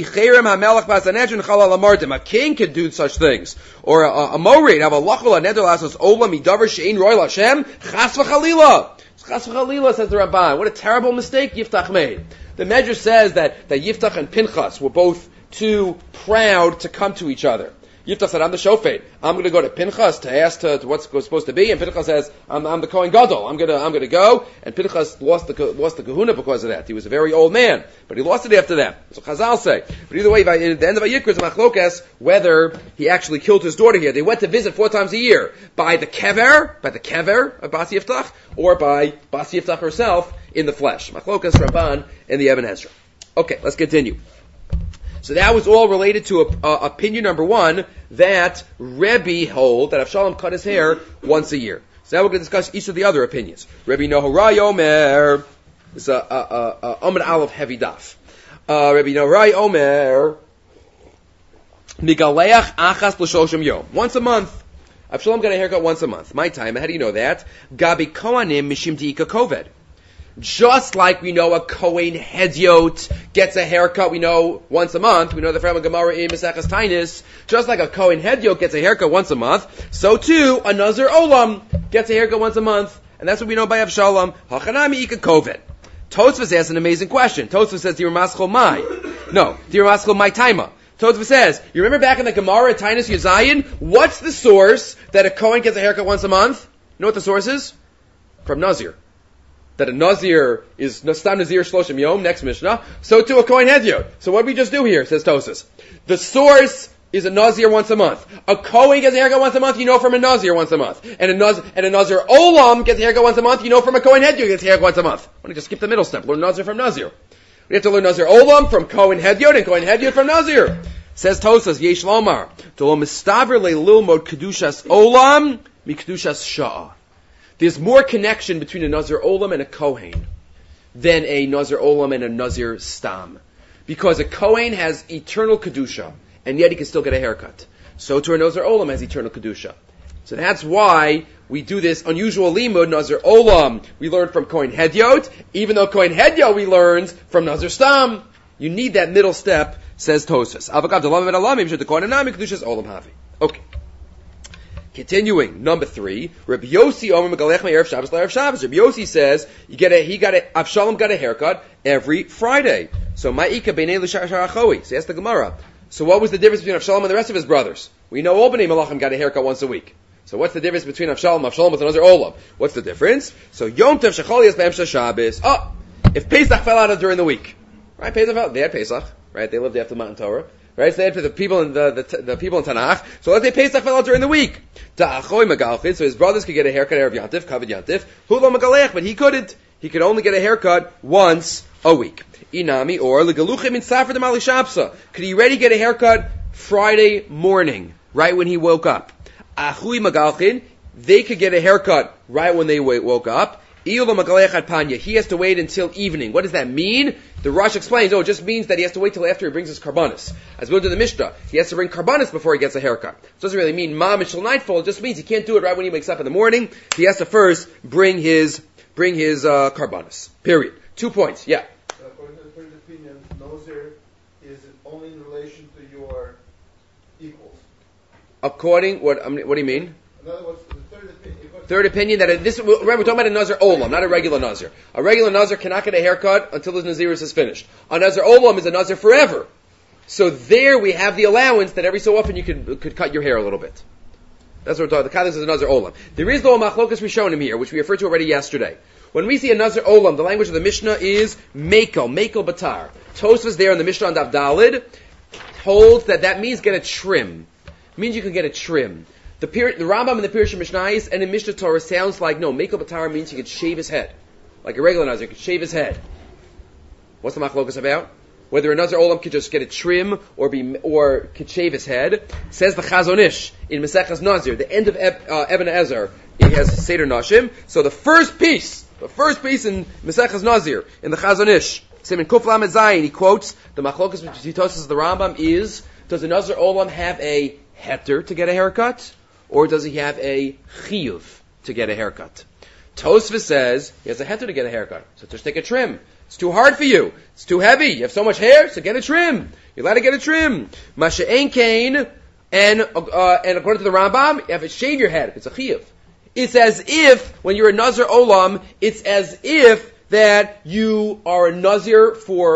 S1: king could do such things. Or a, a morid, have a lachol, a neder lasos, ola midavar she'ein roy Lashem, chas v'chalila. Chas v'chalila, says the Ramban. What a terrible mistake Yiftach made. The Medrash says that, that Yiftach and Pinchas were both too proud to come to each other. Yiftach said, I'm the shofet. I'm going to go to Pinchas to ask to, to what's supposed to be. And Pinchas says, I'm, I'm the Kohen Gadol. I'm going to, I'm going to go. And Pinchas lost the, lost the kahuna because of that. He was a very old man. But he lost it after that. So Chazal say. But either way, at the end of Vayikra, it's a machlokas whether he actually killed his daughter here. They went to visit four times a year. By the kever, by the kever of Bas Yiftach, or by Bas Yiftach herself in the flesh. Machlokas Rabban and the Eben Ezra. Okay, let's continue. So that was all related to uh, opinion number one, that Rebbe hold that Avshalom cut his hair once a year. So now we're going to discuss each of the other opinions. Rebbe Nohorai Omer, it's a, a, a, a Amud Aleph heavy daf. Uh, Rebbe Nohorai Omer, Migaleach Achas L'Shoshim Yom. Once a month. Avshalom got a haircut once a month. My time, how do you know that? Gabi Kohanim Mishim Di'ika Koved. Just like we know a Kohen Hedyot gets a haircut, we know once a month. We know the from Gemara in Maseches Tainis. Just like a Kohen Hedyot gets a haircut once a month, so too a Nazir Olam gets a haircut once a month, and that's what we know by Avshalom. Hachanami Ika Kovet. Tosfos asks an amazing question. Tosfos says, "Dir Maschel Mai." No, Dir Maschel Mai Taima. Tosfos says, "You remember back in the Gemara Tainis Yuzayin? What's the source that a Kohen gets a haircut once a month? You know what the source is? From Nazir." That a Nazir is Stam Nazir Shloshim Yom, next Mishnah, so too a Kohen Hedyot. So what did we just do here, says Tosfos? The source is a Nazir once a month. A Kohen gets a haircut once a month, you know from a Nazir once a month. And a Nazir, and a Nazir Olam gets a haircut once a month, you know from a Kohen Hedyot gets a haircut once a month. Why don't you just skip the middle step, learn Nazir from Nazir. We have to learn Nazir Olam from Kohen Hedyot and Kohen Hedyot from Nazir. Says Tosfos, Yesh Lomar, Tolo Mistaver Le Lilmod Kedushas Olam, Mi Kedushas Sha'ah. There's more connection between a Nazir Olam and a Kohen than a Nazir Olam and a Nazir Stam. Because a Kohen has eternal Kedusha, and yet he can still get a haircut. So too a Nazir Olam has eternal Kedusha. So that's why we do this unusual limud, Nazir Olam. We learn from Kohen Hedyot, even though Kohen Hedyot we learned from Nazir Stam. You need that middle step, says Tosfos. Okay. Continuing, number three, Rabbi Yossi Omer Megalech Me'erev Shabbos L'Erev Shabbos. Rabbi Yossi says you get a he got a Avshalom got a haircut every Friday. So Ma'ika Beinei L'Shar Achoi. So ask the Gemara. So what was the difference between Avshalom and the rest of his brothers? We know all Bnei Malachim got a haircut once a week. So what's the difference between Avshalom? Avshalom was another Olam. What's the difference? So Yom Tov Shechol Yas B'Emshah Shabbos. Oh, if Pesach fell out during the week, right? Pesach fell. They had Pesach, right? They lived after the Matan Torah. Right, so they had for the people in the, the the people in Tanakh. So let's say Pesach fell out during the week. Ta'achoy Megalchid, so his brothers could get a haircut Erev Yantif, Kavod Yantif. Hulo Megalech, but he couldn't. He could only get a haircut once a week. Inami or Legaluchim in Safar de Malishapsa. Could he already get a haircut Friday morning, right when he woke up? Achui Megalchid, they could get a haircut right when they woke up. He has to wait until evening. What does that mean? The Rosh explains, oh, it just means that he has to wait till after he brings his karbanis. As we learned in the Mishnah, he has to bring karbanis before he gets a haircut. It doesn't really mean ma mishal nightfall. It just means he can't do it right when he wakes up in the morning. He has to first bring his bring his uh, karbanis. Period. Two points. Yeah.
S3: So according to the third opinion, Nazir is only in relation to your equals.
S1: According what? I mean, what do you mean?
S3: In other words, the third opinion.
S1: Third opinion that it, this remember we're talking about a Nazir Olam, not a regular Nazir. A regular Nazir cannot get a haircut until his Naziris is finished. A Nazir Olam is a Nazir forever. So there we have the allowance that every so often you could could cut your hair a little bit. That's what we're talking. The Kaddish is a Nazir Olam. There is no machlokas Rishonim here, which we referred to already yesterday. When we see a Nazir Olam, the language of the Mishnah is Mekel, Mekel Batar. Tosfos there in the Mishnah on Daf Dalid holds that that means get a trim. It means you can get a trim. The, Pir- the Rambam in the Pirush Mishnayos and in Mishnah Torah sounds like, no, Mekel Batar means he could shave his head. Like a regular Nazir, he could shave his head. What's the machlokas about? Whether a Nazir Olam could just get a trim or be or could shave his head. Says the Chazon Ish in Maseches Nazir, the end of Eb, uh, Eben Ezer, he has Seder Nashim. So the first piece, the first piece in Maseches Nazir, in the Chazon Ish, Siman Kuf Lamed Zayin, he quotes, the machlokas between Tosfos and the Rambam is, does a Nazir Olam have a heter to get a haircut? Or does he have a chiyuv to get a haircut? Tosfos says he has a heter to get a haircut, so just take a trim. It's too hard for you. It's too heavy. You have so much hair, so get a trim. You're allowed to get a trim. Masha'en kain, and uh, and according to the Rambam, you have to shave your head. It's a chiyuv. It's as if when you're a Nazir Olam, it's as if that you are a Nazir for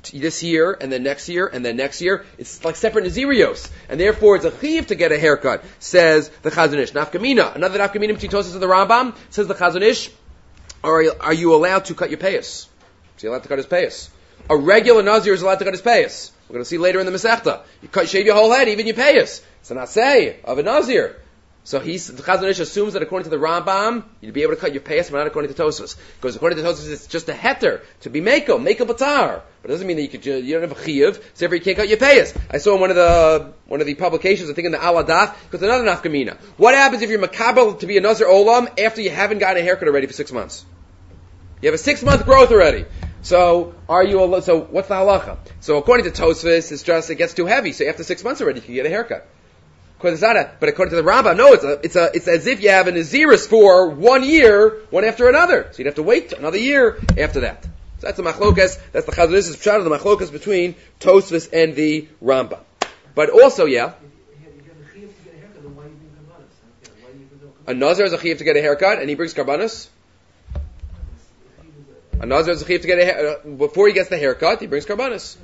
S1: this year, and then next year, and then next year. It's like separate Nazirios. And therefore, it's a chiv to get a haircut, says the Chazon Ish. Nafkamina, another nafkamina between Tosfos and the Rambam, says the Chazon Ish, are, are you allowed to cut your payas? Is he allowed to cut his payas? A regular Nazir is allowed to cut his payas. We're going to see later in the Masechta. You cut, shave your whole head, even your payas. It's an asay of a Nazir. So he's, the Chazon Ish assumes that according to the Rambam, you'd be able to cut your payas, but not according to Tosfos. Because according to Tosfos, it's just a heter, to be meko, make a batar. But it doesn't mean that you could, you don't have a chiyuv, so therefore you can't cut your payas. I saw in one of the, one of the publications, I think in the Aladaf, because another nafkamina. What happens if you're makabel to be a Nazir Olam after you haven't gotten a haircut already for six months? You have a six month growth already. So, are you, a, so what's the halacha? So according to Tosfos, it's just, it gets too heavy, so after six months already you can get a haircut. Because it's not a, but according to the Rambam, no, it's a, it's a, it's as if you have an Naziris for one year, one after another. So you'd have to wait another year after that. So that's the machlokas, that's the Chazon Ish's pshat of the machlokas between Tosfos and the Rambam. But also, yeah, a Nazir has a chiv to get a haircut, and he brings karbanos. A Nazir has a chiv to get a hair, uh, before he gets the haircut, he brings karbanos.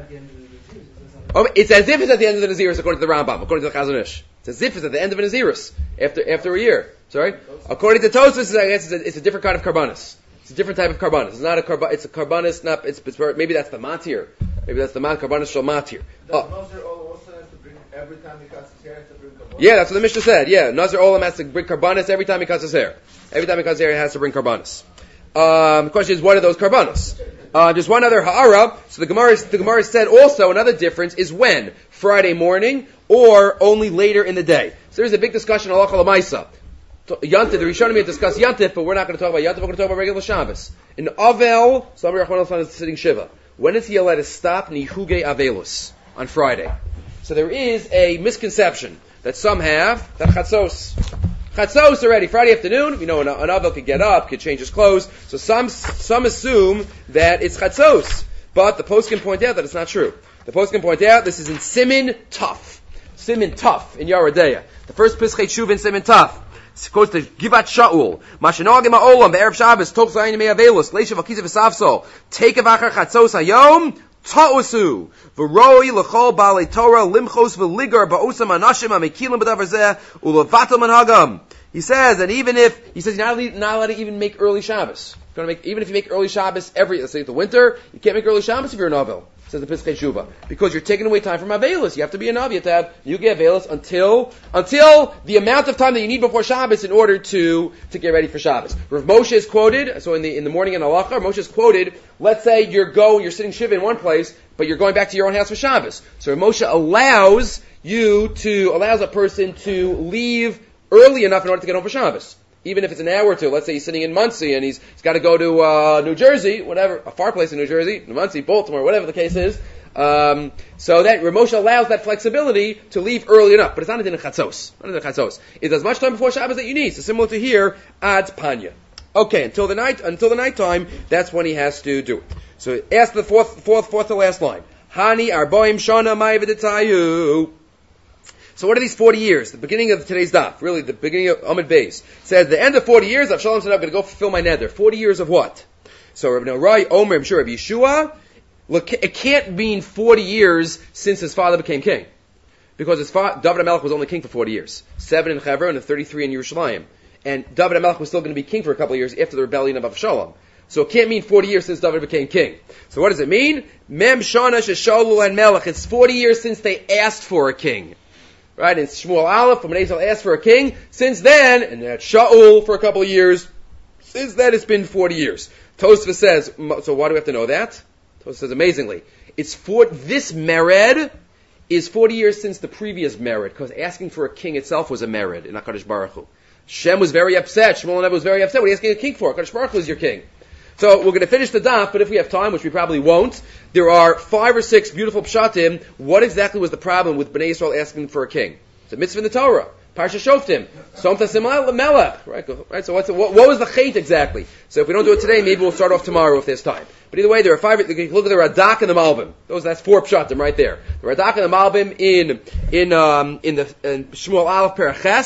S1: Oh, it's as if it's at the end of the Naziris according to the Rambam, according to the Chazon Ish. It's as if it's at the end of a Naziris, after, after a year. Sorry? According to Tosfos, I guess it's a, it's a different kind of karbanos. It's a different type of karbanos. It's not a karbanos, it's a karbanos, not, it's, it's, maybe that's the matir. Maybe that's the mat, karbanos shal matir.
S3: Does Nazir also have to bring, every time he cuts his hair, has to bring karbanos?
S1: Yeah, that's what the Mishnah said. Yeah, Nazir Olam has to bring karbanos every time he cuts his hair. Every time he cuts his hair, he has to bring karbanos. Um, the question is, what are those karbanos? Uh, just one other ha'ara. So the Gemara, the Gemara said also another difference is when? Friday morning or only later in the day. So there's a big discussion on halacha l'maisa. Yantif, the Rishonim may discuss Yantif, but we're not going to talk about Yantif, we're going to talk about regular Shabbos. In Avel, Sabri Rachman al-San is sitting Shiva. When is he allowed to stop Nihuge Avelus? On Friday. So there is a misconception that some have, that Chatzos. Chatzos already, Friday afternoon, you know, an, an Avel could get up, could change his clothes, so some some assume that it's Chatzos. But the post can point out that it's not true. The post can point out, this is in Simin Tuf. Simin Tuf, in Yarodeya. The first Pischei Shuv in Simin Tuf. It goes to Givat Shaul. Mashenogim ha'olam, be'erev Shabbos, tov zayin yemei avelus, leishav akizav v'savsol, take avachar chatzos hayom, ta'usu, v'roi l'chol ba'alei Torah, limchos v'ligar ba'osam anashim ha'mekilim b'davar zeh, u'levatel manhagam. He says, and even if, he says, you're not allowed, not allowed to even make early Shabbos. You're gonna make, even if you make early Shabbos every, let's say the winter, you can't make early Shabbos if you're an Avel. Says the Pischei Shuva, because you're taking away time from Avelus. You have to be an Avi. You have to have you get Avelus until until the amount of time that you need before Shabbos in order to to get ready for Shabbos. Rav Moshe is quoted. So in the in the morning in Halacha, Moshe is quoted. Let's say you're go you're sitting shiva in one place, but you're going back to your own house for Shabbos. So Rav Moshe allows you to allows a person to leave early enough in order to get home for Shabbos. Even if it's an hour or two, let's say he's sitting in Muncie and he's, he's got to go to uh, New Jersey, whatever, a far place in New Jersey, Muncie, Baltimore, whatever the case is. Um, so that Ramosha allows that flexibility to leave early enough, but it's not a din of chatzos. Not a din of chatzos. It's as much time before Shabbos that you need. So similar to here, ad panya. Okay, until the night, until the night time, that's when he has to do it. So ask the fourth, fourth, fourth to last line. Hani arboim shana ma'aviditayu. So what are these forty years? The beginning of today's daf, really the beginning of Amud Beis. Says the end of forty years, Avshalom said, I'm going to go fulfill my nether. forty years of what? So Rabbi Norai, Omer, I'm sure Rabbi Yeshua, look, it can't mean forty years since his father became king. Because his father, David HaMelech was only king for forty years. Seven in Hebron and thirty-three in Yerushalayim. And David HaMelech was still going to be king for a couple of years after the rebellion of Avshalom. So it can't mean forty years since David became king. So what does it mean? Mem Shana Sheshalu and Melech. It's forty years since they asked for a king. Right, in Shmuel Aleph, when Israel asked for a king, since then, and at Shaul for a couple of years, since then it's been forty years. Tosfos says, so why do we have to know that? Tosfos says, amazingly, it's for, this mered is forty years since the previous mered, because asking for a king itself was a mered in HaKadosh Baruch Hu. Shem was very upset, Shmuel Nebuch was very upset, what are you asking a king for? HaKadosh Baruch Hu is your king. So we're going to finish the daf, but if we have time, which we probably won't, there are five or six beautiful pshatim. What exactly was the problem with Bnei Yisrael asking for a king? It's a mitzvah in the Torah. Parsha Shoftim. Somta Simal Melech. Right? Right? So what's the, what, what was the chait exactly? So if we don't do it today, maybe we'll start off tomorrow if there's time. But either way, there are five. Look at the Radak and the Malbim. Those that's four pshatim right there. The Radak and the Malbim in in um, in the in Shmuel Aleph Paraches.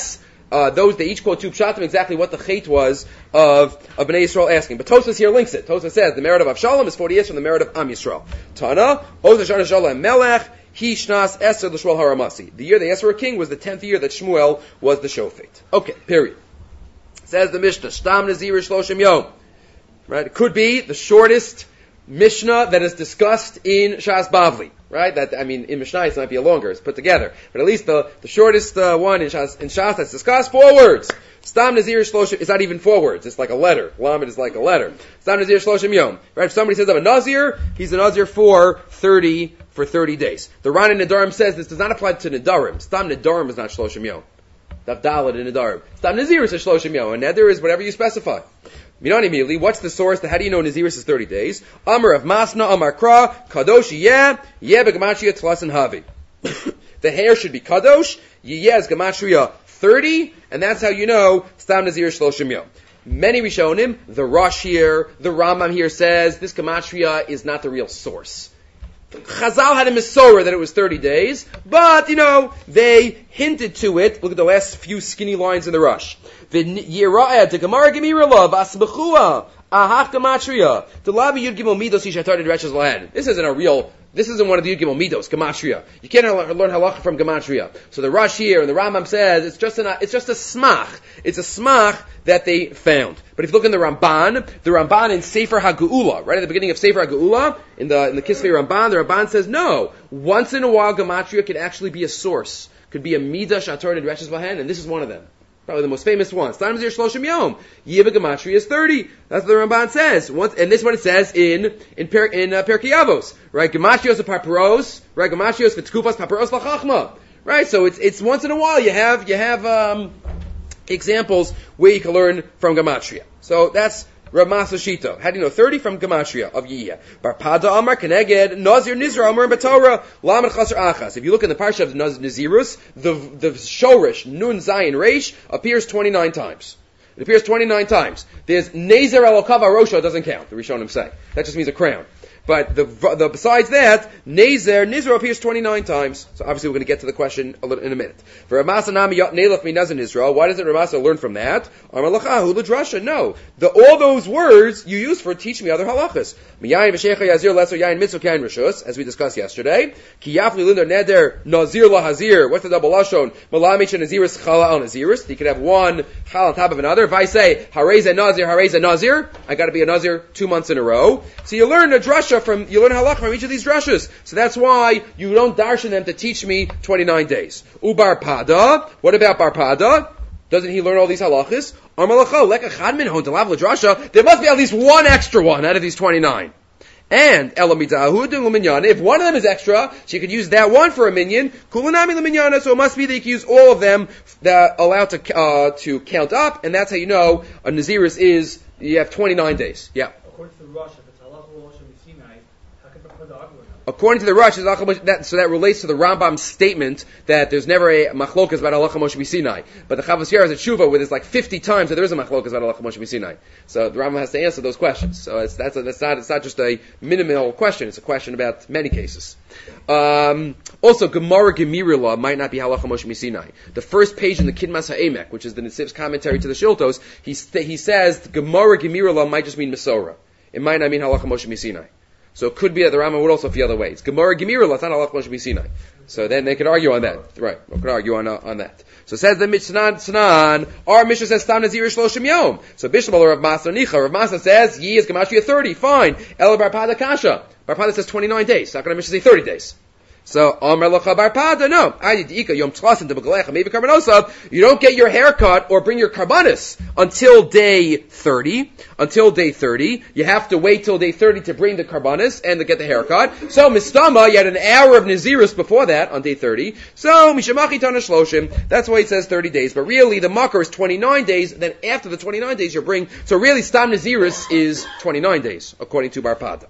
S1: uh, those, they each quote two pshatim exactly what the chait was of, of Bnei Yisrael asking. But Tosfos here links it. Tosfos says the merit of Avshalom is forty years from the merit of Am Yisrael. Tana, Oz Shana Shalom Melech, He Shnas Eser L'Shmuel Haramasi. The year they asked for a king was the tenth year that Shmuel was the shofet. Okay, period. Says the Mishnah, Shtam Nazir Shloshim Yom. Right? It could be the shortest Mishnah that is discussed in Shas Bavli. Right? That, I mean, in Mishnah it might be a longer, it's put together. But at least the, the shortest uh, one in Shas, in Shas that's discussed, four words. Stam Nazir Shloshim, it's not even four words, it's like a letter. Lamed is like a letter. Stam Nazir Shloshim Yom. Right? If somebody says I'm a Nazir, he's a Nazir for thirty, for thirty days. The Ran in Nedarim says this does not apply to Nedarim. Stam Nedarim is not Shloshim Yom. Daf Dalet in Nedarim. Stam Nazir is a Shloshim Yom. And Neder is whatever you specify. Minani immediately, what's the source? How do you know Naziris is thirty days? Amar of Masna, Amar Kra, Kadosh Yeh, Yeh Begamashia Tlasin Havi. The hair should be Kadosh, Yeh is Gamashria thirty, and that's how you know Stam Nazir Shloshim Yom. Many Rishonim, the Rosh here, the Rambam here says this Gamashria is not the real source. Chazal had a Mesorah that it was thirty days, but, you know, they hinted to it. Look at the last few skinny lines in the Rush. The Yira'eh, the Gemara Gemirah, Vasbechua, Ahach Gematria, the Labi Yud Gimel Midos Yishatar Dreshes Lahan. This isn't a real, this isn't one of the Yud Gimel Midos, Gematria. You can't learn halacha from Gematria. So the Rush here and the Rambam says it's just an, it's just a smach. It's a smach that they found. But if you look in the Ramban, the Ramban in Sefer HaGeula, right at the beginning of Sefer HaGeula, in the, in the Kisvei Ramban, the Ramban says no. Once in a while, Gematria could actually be a source. Could be a Midah Shator Dreshes Lahan, and this is one of them. Probably the most famous one. Stam Nazir Shloshim Yom. Yiva Gematria is thirty. That's what the Ramban says. Once, and this is what it says in in per, in uh, Perkei Avos. Right? Gematrios of Paparos. Right? Gematrios v'tkufas Paparos l'chachma. Right? So it's it's once in a while you have you have um, examples where you can learn from Gematria. So that's Rav Masa Shito. How do you know? thirty from Gematria of Yiyah. Barpada Amar Keneged Nazir Nizra Amar Batorah Lamed Chaser Achas. If you look in the parsha of Nazirus, the the Shorish Nun Zayin Reish appears twenty-nine times. It appears twenty-nine times. There's Nezer Elokav Arosha doesn't count. The Rishonim say that just means a crown. But the, the besides that, Nezer, Nizra appears twenty-nine times. So obviously we're going to get to the question a little, in a minute. For Ramasa Nami Yot Nelef Minazin Israel, why doesn't Ramasa learn from that? Amalachahu Ladrasha. No. The, all those words you use for teach me other halachas. Miyayin V'Shecha Yazir Leser Yayin Mitzvah Kain Rishus, as we discussed yesterday. Ki Yafli Linder Neder Nazir Lahazir. What's the double lashon? Malamich and Naziris Chala al Naziris. You could have one chal on top of another. If I say Hareza Nazir, Hareza Nazir, I got to be a Nazir two months in a row. So you learn a drasha from, you learn halach from each of these drashas. So that's why you don't darshan them to teach me twenty-nine days. Ubar Pada. What about Bar Pada? Doesn't he learn all these halachas? There must be at least one extra one out of these twenty-nine. And if one of them is extra, she could use that one for a minyan. Kulanami l'minyana, so it must be that you can use all of them that are allowed to uh, to count up, and that's how you know a Naziris is, you have twenty-nine days. Yeah.
S2: According to the Rosh, if it's halacha l'Rosh Sinai, how can the Pada argue with that?
S1: According to the Rosh, that, so that relates to the Rambam's statement that there's never a machlokas about halacha Moshe Sinai. But the Chavos Yair has a tshuva where there's like fifty times that there is a machlokas about halacha Moshe Sinai. So the Rambam has to answer those questions. So it's, that's, a, that's not, it's not just a minimal question, it's a question about many cases. Um, also, Gemara Gemirah might not be halacha Moshe Sinai. The first page in the Kidmas HaEmek, which is the Nesiv's commentary to the Shiltos, he, he says Gemara Gemirah might just mean Mesorah. It might not mean halacha Moshe Sinai. So it could be that the Rambam would also feel the other way. It's Gemara Gemirah, it's not halacha Moshe Sinai. So then they could argue on that. Right, we could argue on uh, on that. So says the Mishnah Sanan, our Mishnah says Stam Nazir Shloshim Yom. So Bishlam or Rav Masa Nicha. Rav Masa says, Yi is Gematria thirty, fine. El Bar Pada Kasha. Bar Pada says twenty-nine days. So how can a Mishnah say thirty days? So, Amar Locha Bar Pada, no. You don't get your haircut or bring your karbanis until day thirty. Until day thirty. You have to wait till day thirty to bring the karbanis and to get the haircut. So, Mistama, you had an hour of Nazirus before that on day thirty. So, Mishamachi Tana Shloshim. That's why it says thirty days. But really, the makar is twenty-nine days. Then after the twenty-nine days you bring. So really, Stam Nazirus is twenty-nine days, according to Bar Pada.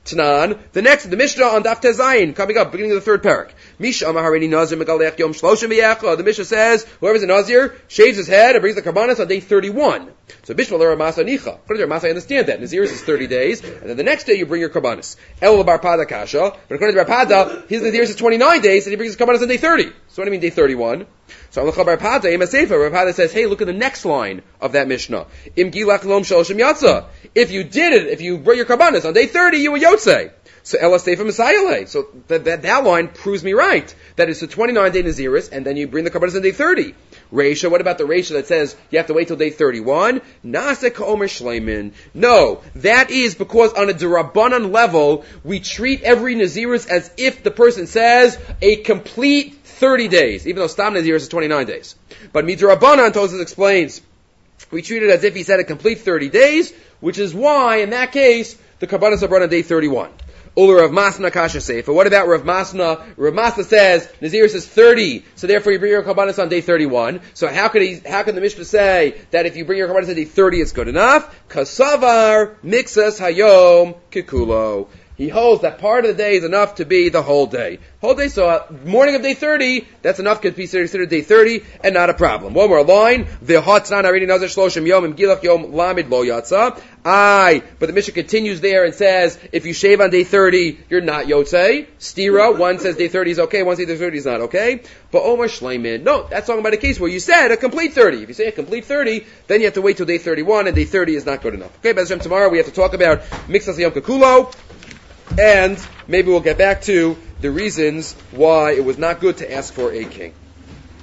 S1: Tanan, the next, the Mishnah on Daf Tezayin, coming up, beginning of the third parak. Misha Amar Harini Nazir Megalech Yom Shloshim V'Yecha. The Mishnah says, whoever's a Nazir shaves his head and brings the Karbanos on day thirty-one. So Bishma L'Ra Masa Nicha. According to Ramasa, I understand that. Nazir is thirty days, and then the next day you bring your Karbanos. El Bar Pada Kasha. But according to Bar Pada, his Nazir is twenty-nine days, and he brings his Karbanos on day thirty. So what do I mean day thirty-one? So Bar Pada, Ema Sefer, Bar Pada says, hey, look at the next line of that Mishnah. Im Gilach Lom Shloshim Yatza. If you did it, if you brought your Karbanos on day thirty, you were Yotzei. So Ela Sefer Messiah. So that, that that line proves me right. That is the twenty-nine day Naziris, and then you bring the Karbanos on day thirty. Reisha, what about the Reisha that says you have to wait till day thirty-one? Nasek Omer Shleimin. No, that is because on a Durabanan level, we treat every Naziris as if the person says a complete thirty days, even though Stam Naziris is twenty-nine days. But Midrabanan, Tosas explains, we treat it as if he said a complete thirty days, which is why, in that case, the Karbanos are brought on day thirty-one. Ula Rav Masna Kasha Sefer. What about Rav Masna? Rav Masna says Naziris is thirty, so therefore you bring your Karbanos on day thirty-one. So how could he? How can the Mishnah say that if you bring your Karbanos on day thirty, it's good enough? Kasavar mixas hayom kikulo. He holds that part of the day is enough to be the whole day. Whole day, so uh, morning of day thirty, that's enough to be considered day thirty, and not a problem. One more line. The hotnan already nazar shloshim yom im gilach yom lamid lo yatsa. Aye, but the Mishnah continues there and says, if you shave on day thirty, you're not yotzei. Stira, one says day thirty is okay, one says day thirty is not okay. But Omer Shleimin, no, that's talking about a case where you said a complete thirty. If you say a complete thirty, then you have to wait till day thirty-one, and day thirty is not good enough. Okay, B'ez Hashem, tomorrow we have to talk about mixas yom kakulo, and maybe we'll get back to the reasons why it was not good to ask for a king.